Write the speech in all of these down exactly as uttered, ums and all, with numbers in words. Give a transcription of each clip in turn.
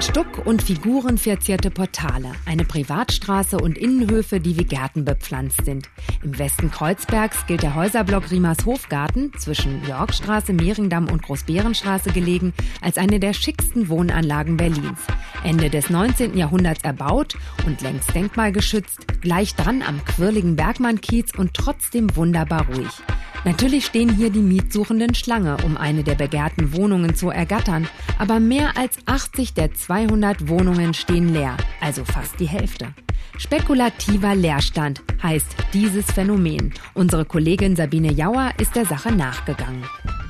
Mit Stuck und Figuren verzierte Portale, eine Privatstraße und Innenhöfe, die wie Gärten bepflanzt sind. Im Westen Kreuzbergs gilt der Häuserblock Riemershofgarten, zwischen Yorkstraße, Mehringdamm und Großbeerenstraße gelegen, als eine der schicksten Wohnanlagen Berlins. Ende des neunzehnten Jahrhunderts erbaut und längst denkmalgeschützt, gleich dran am quirligen Bergmannkiez und trotzdem wunderbar ruhig. Natürlich stehen hier die Mietsuchenden Schlange, um eine der begehrten Wohnungen zu ergattern. Aber mehr als achtzig der zweihundert Wohnungen stehen leer, also fast die Hälfte. Spekulativer Leerstand heißt dieses Phänomen. Unsere Kollegin Sabine Jauer ist der Sache nachgegangen.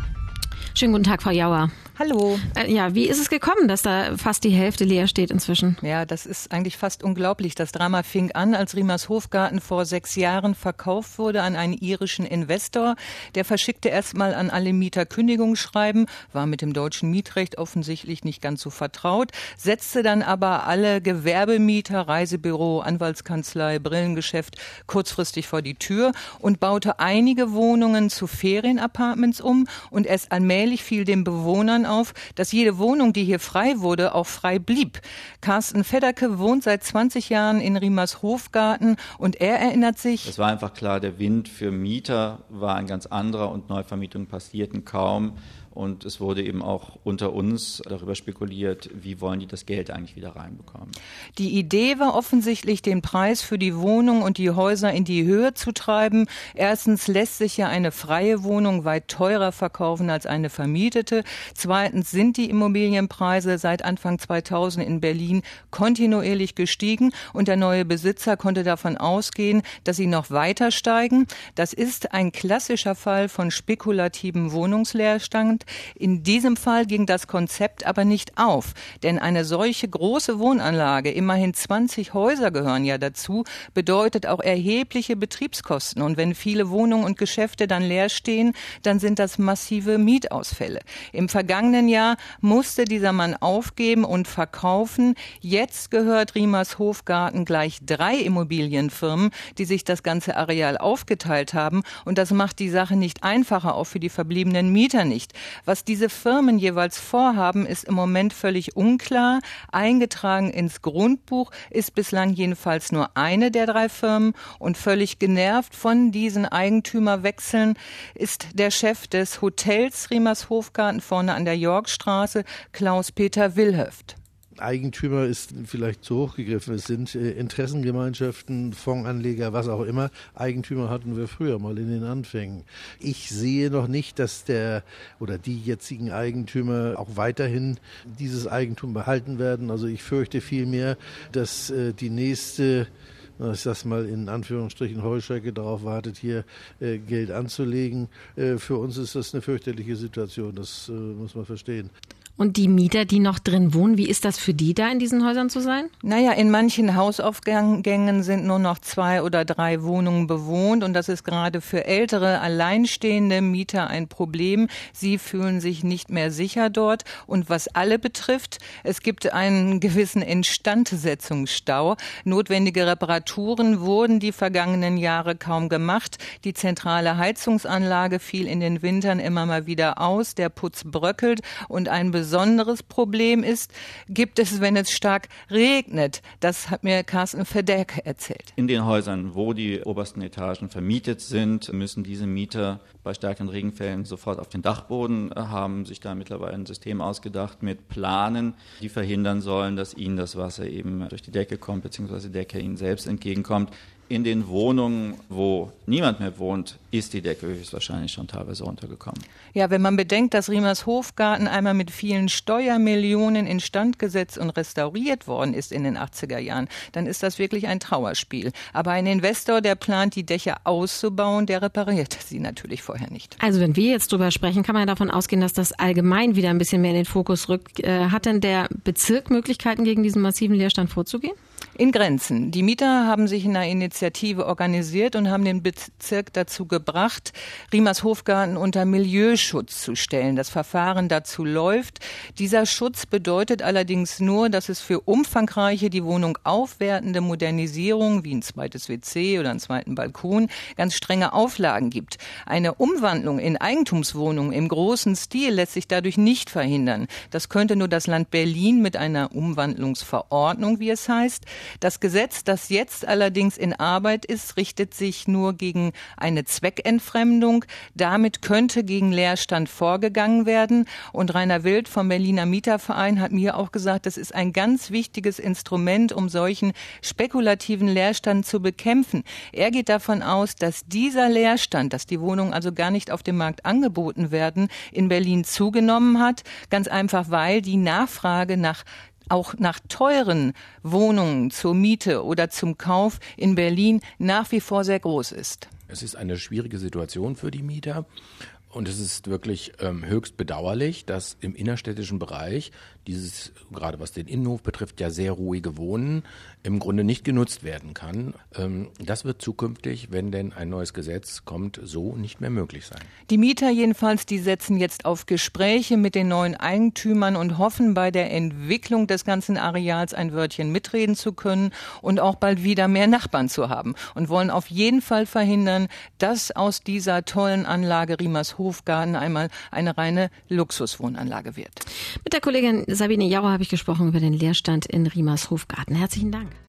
Schönen guten Tag, Frau Jauer. Hallo. Äh, ja, wie ist es gekommen, dass da fast die Hälfte leer steht inzwischen? Ja, das ist eigentlich fast unglaublich. Das Drama fing an, als Riemershofgarten vor sechs Jahren verkauft wurde an einen irischen Investor. Der verschickte erstmal an alle Mieter Kündigungsschreiben, war mit dem deutschen Mietrecht offensichtlich nicht ganz so vertraut, setzte dann aber alle Gewerbemieter, Reisebüro, Anwaltskanzlei, Brillengeschäft kurzfristig vor die Tür und baute einige Wohnungen zu Ferienapartments um. Und erst allmählich fiel den Bewohnern auf, dass jede Wohnung, die hier frei wurde, auch frei blieb. Carsten Fedderke wohnt seit zwanzig Jahren in Riemershofgarten und er erinnert sich: Es war einfach klar, der Wind für Mieter war ein ganz anderer und Neuvermietungen passierten kaum. Und es wurde eben auch unter uns darüber spekuliert, wie wollen die das Geld eigentlich wieder reinbekommen. Die Idee war offensichtlich, den Preis für die Wohnung und die Häuser in die Höhe zu treiben. Erstens lässt sich ja eine freie Wohnung weit teurer verkaufen als eine vermietete. Zweitens sind die Immobilienpreise seit Anfang zweitausend in Berlin kontinuierlich gestiegen und der neue Besitzer konnte davon ausgehen, dass sie noch weiter steigen. Das ist ein klassischer Fall von spekulativem Wohnungsleerstand. In diesem Fall ging das Konzept aber nicht auf, denn eine solche große Wohnanlage, immerhin zwanzig Häuser gehören ja dazu, bedeutet auch erhebliche Betriebskosten. Und wenn viele Wohnungen und Geschäfte dann leer stehen, dann sind das massive Mietausfälle. Im vergangenen Jahr musste dieser Mann aufgeben und verkaufen. Jetzt gehört Riemershofgarten gleich drei Immobilienfirmen, die sich das ganze Areal aufgeteilt haben. Und das macht die Sache nicht einfacher, auch für die verbliebenen Mieter nicht. Was diese Firmen jeweils vorhaben, ist im Moment völlig unklar. Eingetragen ins Grundbuch ist bislang jedenfalls nur eine der drei Firmen. Und völlig genervt von diesen Eigentümerwechseln ist der Chef des Hotels Riemershofgarten vorne an der Yorkstraße, Klaus-Peter Wilhöft. Eigentümer ist vielleicht zu hoch gegriffen. Es sind äh, Interessengemeinschaften, Fondsanleger, was auch immer. Eigentümer hatten wir früher mal in den Anfängen. Ich sehe noch nicht, dass der oder die jetzigen Eigentümer auch weiterhin dieses Eigentum behalten werden. Also ich fürchte vielmehr, dass äh, die nächste, ich sag's mal in Anführungsstrichen, Heuschrecke darauf wartet, hier äh, Geld anzulegen. Äh, für uns ist das eine fürchterliche Situation, das äh, muss man verstehen. Und die Mieter, die noch drin wohnen, wie ist das für die, da in diesen Häusern zu sein? Naja, in manchen Hausaufgängen sind nur noch zwei oder drei Wohnungen bewohnt und das ist gerade für ältere, alleinstehende Mieter ein Problem. Sie fühlen sich nicht mehr sicher dort und was alle betrifft, es gibt einen gewissen Instandsetzungsstau. Notwendige Reparaturen wurden die vergangenen Jahre kaum gemacht. Die zentrale Heizungsanlage fiel in den Wintern immer mal wieder aus, der Putz bröckelt und ein besonderes Problem ist, gibt es, wenn es stark regnet. Das hat mir Carsten Fedderke erzählt. In den Häusern, wo die obersten Etagen vermietet sind, müssen diese Mieter bei starken Regenfällen sofort auf den Dachboden haben, sich da mittlerweile ein System ausgedacht mit Planen, die verhindern sollen, dass ihnen das Wasser eben durch die Decke kommt, beziehungsweise die Decke ihnen selbst entgegenkommt. In den Wohnungen, wo niemand mehr wohnt, ist die Decke höchstwahrscheinlich schon teilweise runtergekommen. Ja, wenn man bedenkt, dass Riemershofgarten einmal mit vielen Steuermillionen instand gesetzt und restauriert worden ist in den achtziger Jahren, dann ist das wirklich ein Trauerspiel. Aber ein Investor, der plant, die Dächer auszubauen, der repariert sie natürlich vorher nicht. Also wenn wir jetzt drüber sprechen, kann man ja davon ausgehen, dass das allgemein wieder ein bisschen mehr in den Fokus rückt. Äh, hat denn der Bezirk Möglichkeiten, gegen diesen massiven Leerstand vorzugehen? In Grenzen. Die Mieter haben sich in einer Initiative organisiert und haben den Bezirk dazu gebracht, Riemers Hofgarten unter Milieuschutz zu stellen. Das Verfahren dazu läuft. Dieser Schutz bedeutet allerdings nur, dass es für umfangreiche, die Wohnung aufwertende Modernisierung, wie ein zweites W C oder einen zweiten Balkon, ganz strenge Auflagen gibt. Eine Umwandlung in Eigentumswohnungen im großen Stil lässt sich dadurch nicht verhindern. Das könnte nur das Land Berlin mit einer Umwandlungsverordnung, wie es heißt. Das Gesetz, das jetzt allerdings in Arbeit ist, richtet sich nur gegen eine Zweckentfremdung. Damit könnte gegen Leerstand vorgegangen werden. Und Rainer Wild vom Berliner Mieterverein hat mir auch gesagt, das ist ein ganz wichtiges Instrument, um solchen spekulativen Leerstand zu bekämpfen. Er geht davon aus, dass dieser Leerstand, dass die Wohnungen also gar nicht auf dem Markt angeboten werden, in Berlin zugenommen hat. Ganz einfach, weil die Nachfrage nach auch nach teuren Wohnungen zur Miete oder zum Kauf in Berlin nach wie vor sehr groß ist. Es ist eine schwierige Situation für die Mieter. Und es ist wirklich ähm, höchst bedauerlich, dass im innerstädtischen Bereich dieses, gerade was den Innenhof betrifft, ja sehr ruhige Wohnen im Grunde nicht genutzt werden kann. Ähm, das wird zukünftig, wenn denn ein neues Gesetz kommt, so nicht mehr möglich sein. Die Mieter jedenfalls, die setzen jetzt auf Gespräche mit den neuen Eigentümern und hoffen, bei der Entwicklung des ganzen Areals ein Wörtchen mitreden zu können und auch bald wieder mehr Nachbarn zu haben. Und wollen auf jeden Fall verhindern, dass aus dieser tollen Anlage Riemers Hofgarten einmal eine reine Luxuswohnanlage wird. Mit der Kollegin Sabine Jauer habe ich gesprochen über den Leerstand in Riemers Hofgarten. Herzlichen Dank.